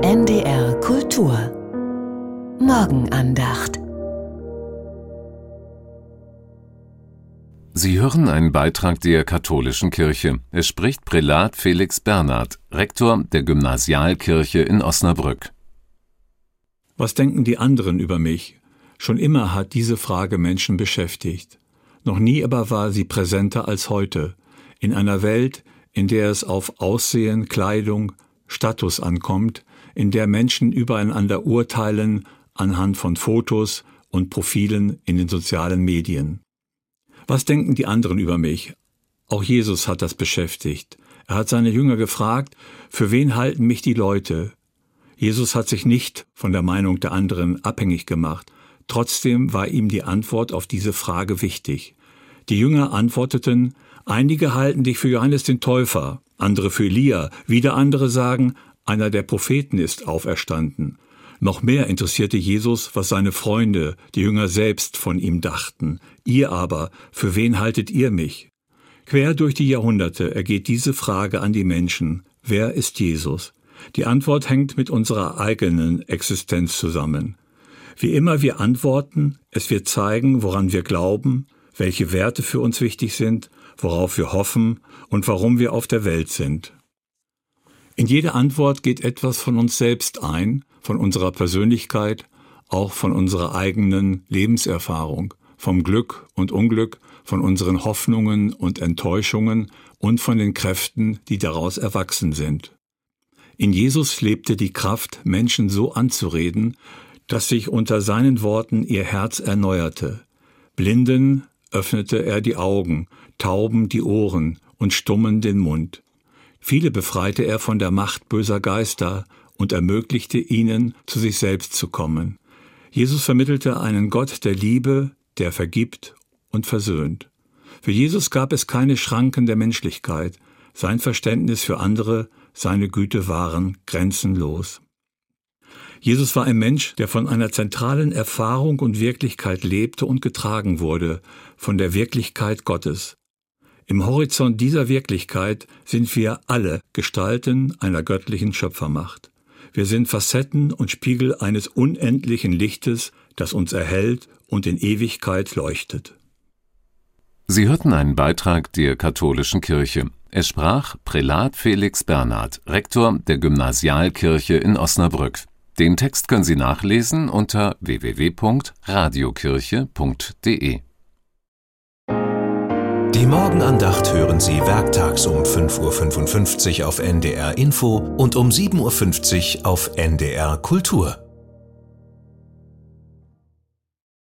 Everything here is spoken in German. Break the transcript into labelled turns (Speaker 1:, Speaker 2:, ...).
Speaker 1: NDR Kultur Morgenandacht.
Speaker 2: Sie hören einen Beitrag der Katholischen Kirche. Es spricht Prälat Felix Bernhard, Rektor der Gymnasialkirche in Osnabrück.
Speaker 3: Was denken die anderen über mich? Schon immer hat diese Frage Menschen beschäftigt. Noch nie aber war sie präsenter als heute. In einer Welt, in der es auf Aussehen, Kleidung, Status ankommt, in der Menschen übereinander urteilen anhand von Fotos und Profilen in den sozialen Medien. Was denken die anderen über mich? Auch Jesus hat das beschäftigt. Er hat seine Jünger gefragt, für wen halten mich die Leute? Jesus hat sich nicht von der Meinung der anderen abhängig gemacht. Trotzdem war ihm die Antwort auf diese Frage wichtig. Die Jünger antworteten, einige halten dich für Johannes den Täufer, andere für Elia, wieder andere sagen, einer der Propheten ist auferstanden. Noch mehr interessierte Jesus, was seine Freunde, die Jünger selbst, von ihm dachten. Ihr aber, für wen haltet ihr mich? Quer durch die Jahrhunderte ergeht diese Frage an die Menschen. Wer ist Jesus? Die Antwort hängt mit unserer eigenen Existenz zusammen. Wie immer wir antworten, es wird zeigen, woran wir glauben, welche Werte für uns wichtig sind, worauf wir hoffen und warum wir auf der Welt sind. In jede Antwort geht etwas von uns selbst ein, von unserer Persönlichkeit, auch von unserer eigenen Lebenserfahrung, vom Glück und Unglück, von unseren Hoffnungen und Enttäuschungen und von den Kräften, die daraus erwachsen sind. In Jesus lebte die Kraft, Menschen so anzureden, dass sich unter seinen Worten ihr Herz erneuerte. Blinden öffnete er die Augen, Tauben die Ohren und Stummen den Mund. Viele befreite er von der Macht böser Geister und ermöglichte ihnen, zu sich selbst zu kommen. Jesus vermittelte einen Gott der Liebe, der vergibt und versöhnt. Für Jesus gab es keine Schranken der Menschlichkeit. Sein Verständnis für andere, seine Güte waren grenzenlos. Jesus war ein Mensch, der von einer zentralen Erfahrung und Wirklichkeit lebte und getragen wurde, von der Wirklichkeit Gottes. Im Horizont dieser Wirklichkeit sind wir alle Gestalten einer göttlichen Schöpfermacht. Wir sind Facetten und Spiegel eines unendlichen Lichtes, das uns erhellt und in Ewigkeit leuchtet.
Speaker 2: Sie hörten einen Beitrag der Katholischen Kirche. Es sprach Prälat Felix Bernhard, Rektor der Gymnasialkirche in Osnabrück. Den Text können Sie nachlesen unter www.radiokirche.de.
Speaker 4: Die Morgenandacht hören Sie werktags um 5:55 Uhr auf NDR Info und um 7:50 Uhr auf NDR Kultur.